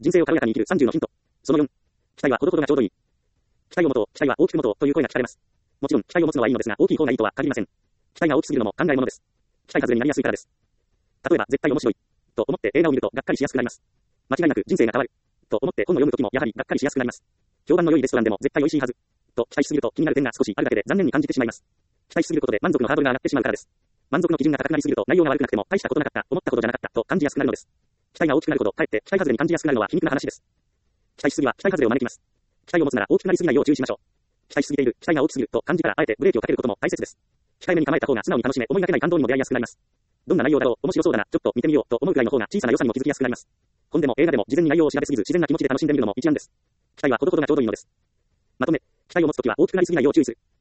人生を軽やかに生きる30のヒント。その4。期待はほどほどがちょうどいい。期待を持とう、期待は大きく持とうという声が聞かれます。もちろん、期待を持つのはいいのですが、大きい方がいいとは限りません。期待が大きすぎるのも考えものです。期待外れになりやすいからです。例えば、絶対面白い。と思って映画を見ると、がっかりしやすくなります。間違いなく人生が変わる。と思って本を読むときも、やはりがっかりしやすくなります。評判の良いレストランでも絶対美味しいはず。と期待しすぎると気になる点が少しあるだけで残念に感じてしまいます。期待しすぎることで満足のハードルが上がってしまうからです。満足の基準が高くなりすぎると内容が悪くなくても大したことなかった、思ったことじゃなかったと感じやすくなるのです。期待が大きくなるほど、かえって期待外れに感じやすくなるのは皮肉な話です。期待しすぎは期待外れを招きます。期待を持つなら大きくなりすぎないよう注意しましょう。期待しすぎている、期待が大きすぎると感じたらあえてブレーキをかけることも大切です。控えめに構えた方が素直に楽しめ、思いがけない感動にも出会いやすくなります。どんな内容だろう、面白そうだな、ちょっと見てみようと思うくらいの方が小さな良さにも気づきやすくなります。本でも映画でも事前に内容を調べすぎず自然な気持ちで楽しんでみるのも一案です。期待はほどほどがちょうどいいのです。まとめ、期待を持つときは大きくなりすぎないよう注意する。